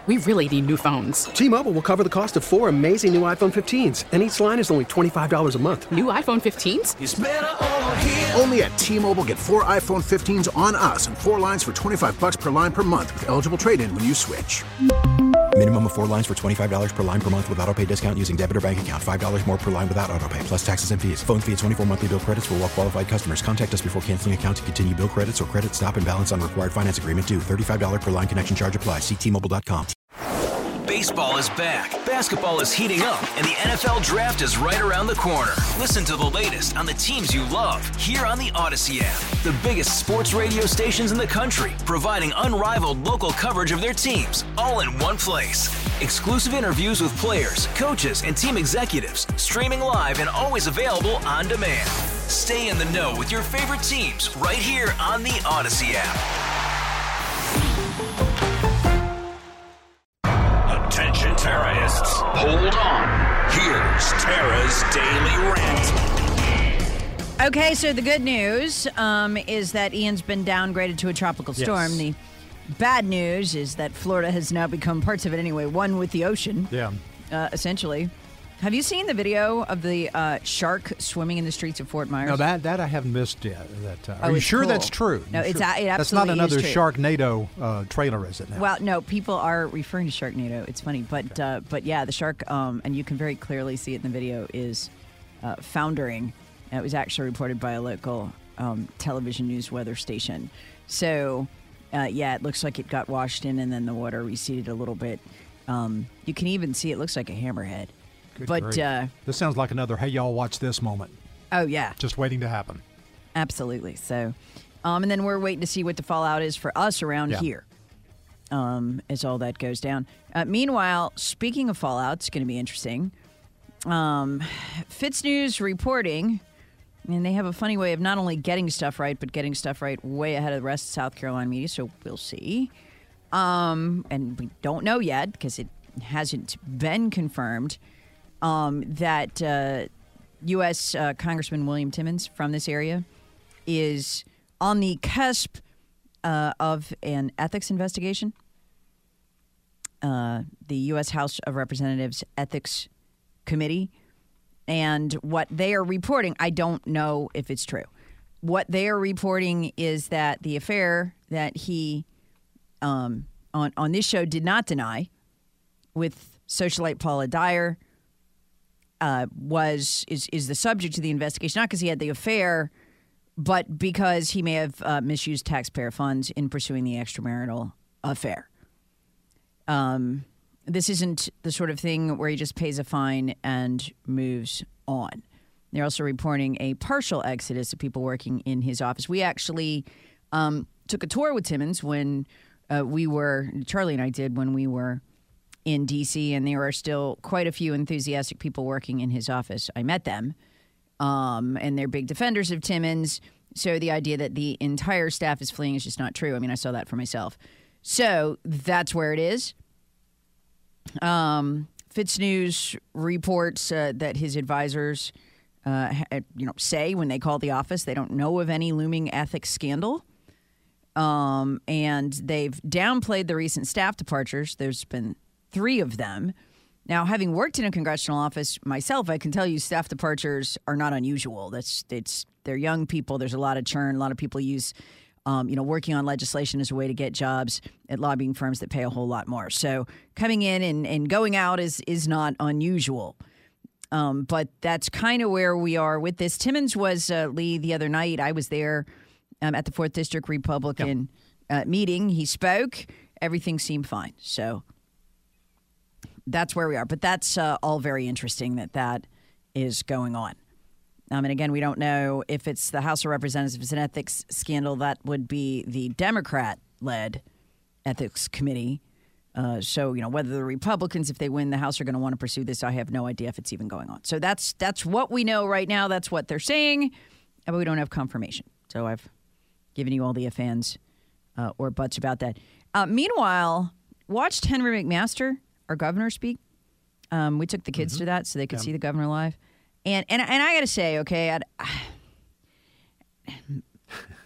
We really need new phones. T-Mobile will cover the cost of 4 amazing new iPhone 15s, and each line is only $25 a month. New iPhone 15s? It's better over here. Only at T-Mobile, get 4 iPhone 15s on us and 4 lines for $25 per line per month with eligible trade-in when you switch. Minimum of 4 lines for $25 per line per month with autopay discount using debit or bank account. $5 more per line without autopay, plus taxes and fees. Phone fee at 24 monthly bill credits for well-qualified customers. Contact us before canceling account to continue bill credits or credit stop and balance on required finance agreement due. $35 per line connection charge applies. See T-Mobile.com. Baseball is back, basketball is heating up, and the NFL Draft is right around the corner. Listen to the latest on the teams you love here on the Odyssey app. The biggest sports radio stations in the country, providing unrivaled local coverage of their teams, all in one place. Exclusive interviews with players, coaches, and team executives, streaming live and always available on demand. Stay in the know with your favorite teams right here on the Odyssey app. Attention terrorists, hold on. Here's Tara's Daily Rant. Okay, so the good news is that Ian's been downgraded to a tropical storm. Yes. The bad news is that Florida has now become parts of it anyway, one with the ocean. Yeah. Essentially. Have you seen the video of the shark swimming in the streets of Fort Myers? No, that I haven't missed yet. Are you it's sure cool. that's true? No, You it's sure? it absolutely That's not another is true. Sharknado trailer, is it now? Well, no, people are referring to Sharknado. It's funny, but yeah, the shark, and you can very clearly see it in the video, is foundering. It was actually reported by a local television news weather station. So, yeah, it looks like it got washed in, and then the water receded a little bit. You can even see it looks like a hammerhead. Good But grief. This sounds like another "Hey, y'all, watch this" moment. Oh yeah, Just waiting to happen. absolutely. So, and then we're waiting to see what the fallout is for us around Yeah. here. As all that goes down. Meanwhile, speaking of fallout, it's going to be interesting. Fitz News reporting, and they have a funny way of not only getting stuff right, but getting stuff right way ahead of the rest of South Carolina media. So we'll see. And we don't know yet because it hasn't been confirmed. That U.S. Congressman William Timmons from this area is on the cusp of an ethics investigation. The U.S. House of Representatives Ethics Committee. And what they are reporting, I don't know if it's true. What they are reporting is that the affair that he, on this show, did not deny with socialite Paula Dyer is the subject of the investigation, not because he had the affair, but because he may have misused taxpayer funds in pursuing the extramarital affair. This isn't the sort of thing where he just pays a fine and moves on. They're also reporting a partial exodus of people working in his office. We actually took a tour with Timmons when Charlie and I did when we were in D.C., and there are still quite a few enthusiastic people working in his office. I met them, and they're big defenders of Timmons. So the idea that the entire staff is fleeing is just not true. I mean, I saw that for myself. So that's where it is. Fitz News reports that his advisors, say when they call the office, they don't know of any looming ethics scandal. And they've downplayed the recent staff departures. There's been 3 of them. Now, having worked in a congressional office myself, I can tell you staff departures are not unusual. They're young people. There's a lot of churn. A lot of people use, working on legislation as a way to get jobs at lobbying firms that pay a whole lot more. So coming in and going out is not unusual. But that's kind of where we are with this. Timmons was, Lee, the other night. I was there at the 4th District Republican meeting. He spoke. Everything seemed fine. So that's where we are. But that's all very interesting that is going on. And again, we don't know if it's the House of Representatives, an ethics scandal. That would be the Democrat-led ethics committee. So, whether the Republicans, if they win the House, are going to want to pursue this, I have no idea if it's even going on. So that's what we know right now. That's what they're saying. But we don't have confirmation. So I've given you all the ifs, ands, or buts about that. Meanwhile, watched Henry McMaster, our governor, speak. We took the kids to that so they could see the governor live. And I got to say, okay,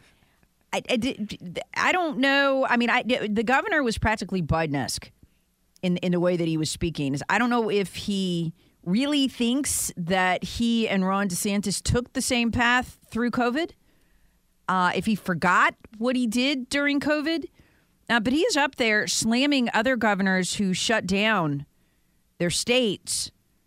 I don't know. I mean, the governor was practically Biden-esque in the way that he was speaking. I don't know if he really thinks that he and Ron DeSantis took the same path through COVID, if he forgot what he did during COVID. But he is up there slamming other governors who shut down their states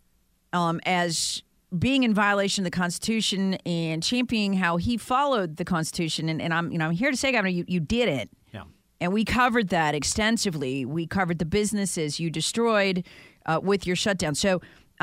as being in violation of the Constitution and championing how he followed the Constitution. And I'm here to say, Governor, you didn't. Yeah. And we covered that extensively. We covered the businesses you destroyed with your shutdown. So,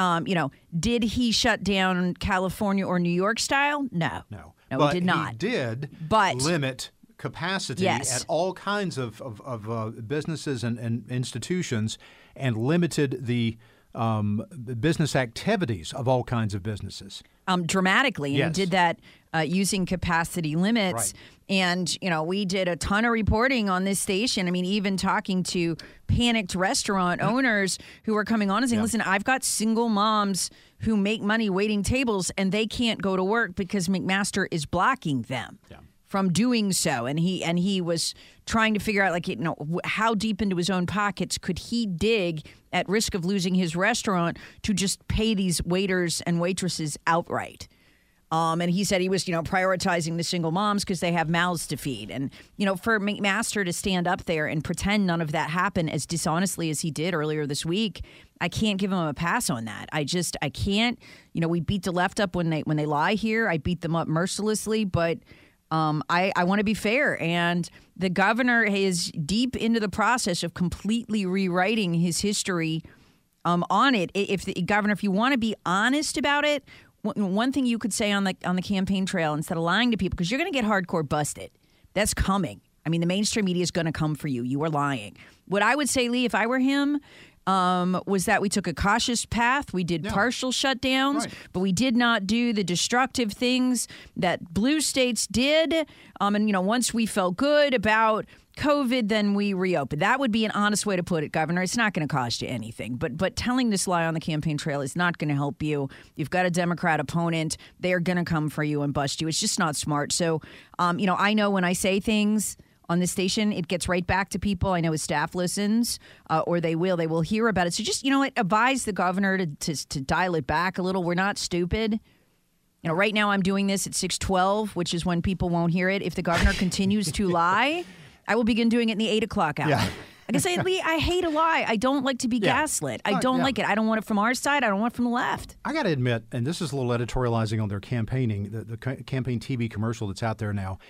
did he shut down California or New York style? No. No, he did not. He did But limit capacity at all kinds of businesses and institutions, and limited the business activities of all kinds of businesses. Dramatically. And Yes. he did that using capacity limits. Right. And, we did a ton of reporting on this station. I mean, even talking to panicked restaurant owners who were coming on and saying, listen, I've got single moms who make money waiting tables and they can't go to work because McMaster is blocking them from doing so. And he was trying to figure out, how deep into his own pockets could he dig at risk of losing his restaurant to just pay these waiters and waitresses outright. And he said he was, prioritizing the single moms because they have mouths to feed. And, for McMaster to stand up there and pretend none of that happened as dishonestly as he did earlier this week, I can't give him a pass on that. I can't. We beat the left up when they lie here. I beat them up mercilessly, but I want to be fair. And the governor is deep into the process of completely rewriting his history on it. If you want to be honest about it, one thing you could say on the campaign trail instead of lying to people, because you're going to get hardcore busted. That's coming. I mean, the mainstream media is going to come for you. You are lying. What I would say, Lee, if I were him, was that we took a cautious path. We did partial shutdowns, but we did not do the destructive things that blue states did. And, once we felt good about COVID, then we reopened. That would be an honest way to put it, Governor. It's not going to cost you anything. But telling this lie on the campaign trail is not going to help you. You've got a Democrat opponent. They are going to come for you and bust you. It's just not smart. So, I know when I say things on this station, it gets right back to people. I know his staff listens, or they will hear about it. So just, advise the governor to dial it back a little. We're not stupid. Right now I'm doing this at 6:12, which is when people won't hear it. If the governor continues to lie, I will begin doing it in the 8 o'clock hour. Yeah. Like I say, Lee, I hate a lie. I don't like to be gaslit. I don't like it. I don't want it from our side. I don't want it from the left. I got to admit, and this is a little editorializing on their campaigning, the campaign TV commercial that's out there now.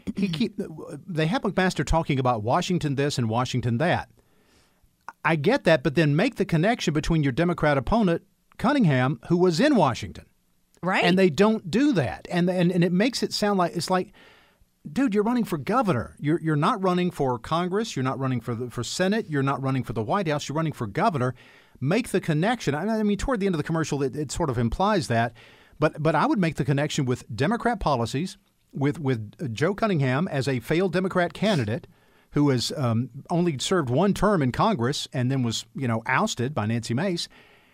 They have McMaster talking about Washington this and Washington that. I get that, but then make the connection between your Democrat opponent, Cunningham, who was in Washington. Right. And they don't do that. And it makes it sound like it's like, dude, you're running for governor. You're not running for Congress. You're not running for Senate. You're not running for the White House. You're running for governor. Make the connection. I mean, toward the end of the commercial, it sort of implies that. But I would make the connection with Democrat policies, with Joe Cunningham as a failed Democrat candidate who has only served one term in Congress and then was, ousted by Nancy Mace.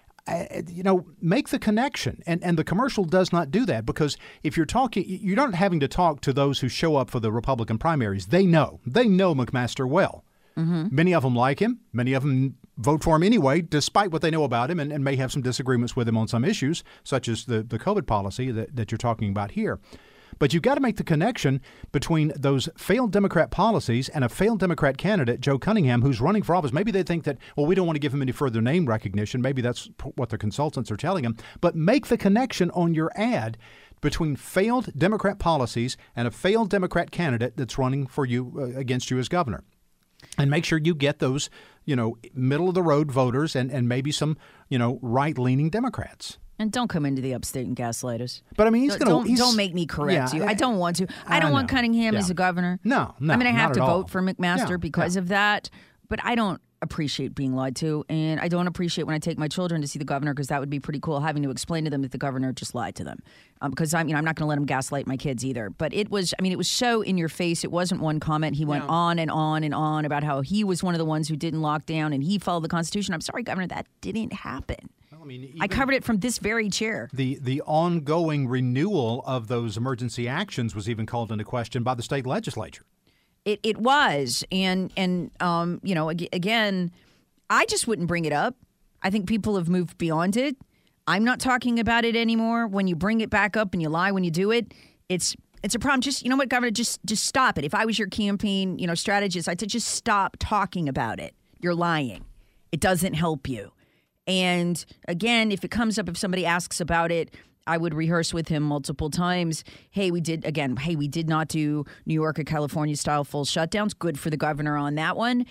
Make the connection. And the commercial does not do that, because if you're talking, you're not having to talk to those who show up for the Republican primaries. They know McMaster well. Mm-hmm. Many of them like him. Many of them vote for him anyway, despite what they know about him, and may have some disagreements with him on some issues, such as the COVID policy that you're talking about here. But you've got to make the connection between those failed Democrat policies and a failed Democrat candidate, Joe Cunningham, who's running for office. Maybe they think that, well, we don't want to give him any further name recognition. Maybe that's what the consultants are telling him. But make the connection on your ad between failed Democrat policies and a failed Democrat candidate that's running for you against you as governor. And make sure you get those, middle-of-the-road voters and maybe some, right-leaning Democrats. And don't come into the upstate and gaslight us. But I mean, don't make me correct you. I don't want to. I don't want Cunningham as a governor. No. I'm going to have to vote for McMaster because of that. But I don't appreciate being lied to, and I don't appreciate when I take my children to see the governor, because that would be pretty cool, having to explain to them that the governor just lied to them. Because I'm not going to let him gaslight my kids either. But it was so in your face. It wasn't one comment. He went on and on and on about how he was one of the ones who didn't lock down and he followed the Constitution. I'm sorry, Governor, that didn't happen. I covered it from this very chair. The ongoing renewal of those emergency actions was even called into question by the state legislature. It was, and again, I just wouldn't bring it up. I think people have moved beyond it. I'm not talking about it anymore. When you bring it back up and you lie when you do it, it's a problem. Just, you know what, Governor, just stop it. If I was your campaign, strategist, I'd say just stop talking about it. You're lying. It doesn't help you. And again, if it comes up, if somebody asks about it, I would rehearse with him multiple times. Hey, we did not do New York or California style full shutdowns. Good for the governor on that one.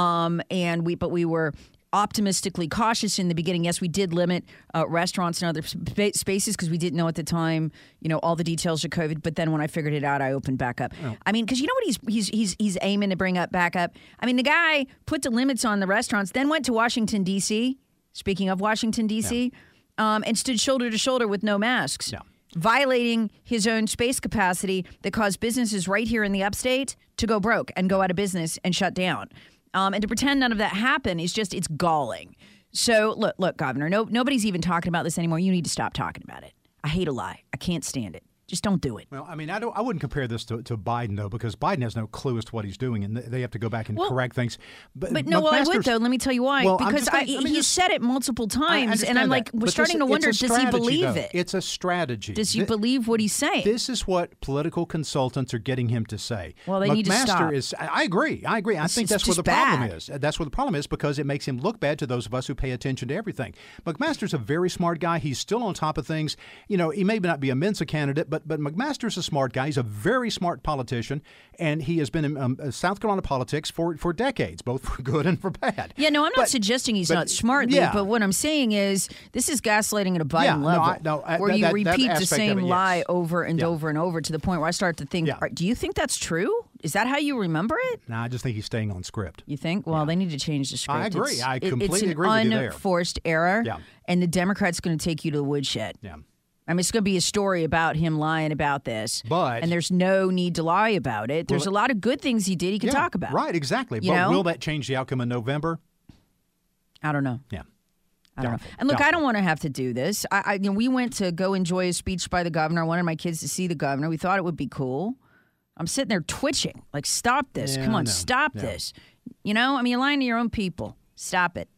But we were optimistically cautious in the beginning. Yes, we did limit restaurants and other spaces because we didn't know at the time, all the details of COVID. But then when I figured it out, I opened back up. Oh. I mean, because you know what he's aiming to bring back up? I mean, the guy put the limits on the restaurants, then went to Washington, D.C., speaking of Washington, D.C., and stood shoulder to shoulder with no masks, violating his own space capacity that caused businesses right here in the upstate to go broke and go out of business and shut down. And to pretend none of that happened is it's galling. So, look, Governor, nobody's even talking about this anymore. You need to stop talking about it. I hate a lie. I can't stand it. Just don't do it. Well, I mean, I wouldn't compare this to Biden, though, because Biden has no clue as to what he's doing, and they have to go back and correct things. But no, I would, though. Let me tell you why. Well, because he said it multiple times, and I'm we're starting to wonder, does he believe it? It's a strategy. Does he believe what he's saying? This is what political consultants are getting him to say. Well, they need to stop. I agree. I think that's where the problem is. That's where the problem is, because it makes him look bad to those of us who pay attention to everything. McMaster's a very smart guy. He's still on top of things. He may not be a Mensa candidate, but McMaster's a smart guy. He's a very smart politician, and he has been in South Carolina politics for decades, both for good and for bad. Yeah, no, I'm not suggesting he's not smart, Lee, but what I'm saying is this is gaslighting at a Biden level, where you repeat the same lie over and over and over to the point where I start to think, do you think that's true? Is that how you remember it? No, I just think he's staying on script. You think? Well, they need to change the script. I agree. I completely agree with you there. It's an unforced error, and the Democrats going to take you to the woodshed. Yeah. I mean, it's going to be a story about him lying about this. And there's no need to lie about it. There's a lot of good things he did he can talk about. Right, exactly. But will that change the outcome in November? I don't know. Yeah. I don't know. And look, I don't want to have to do this. We went to go enjoy a speech by the governor. I wanted my kids to see the governor. We thought it would be cool. I'm sitting there twitching. Like, stop this. Come on, stop this. You're lying to your own people. Stop it.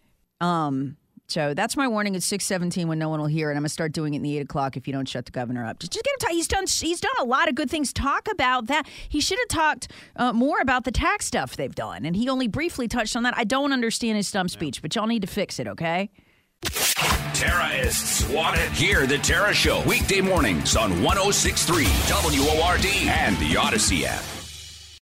So that's my warning at 6:17 when no one will hear it. I'm going to start doing it in the 8 o'clock if you don't shut the governor up. Just get him he's done a lot of good things. Talk about that. He should have talked more about the tax stuff they've done, and he only briefly touched on that. I don't understand his stump speech, but y'all need to fix it, okay? Terrorists want it. Hear the Tara Show weekday mornings on 106.3 WORD and the Odyssey app.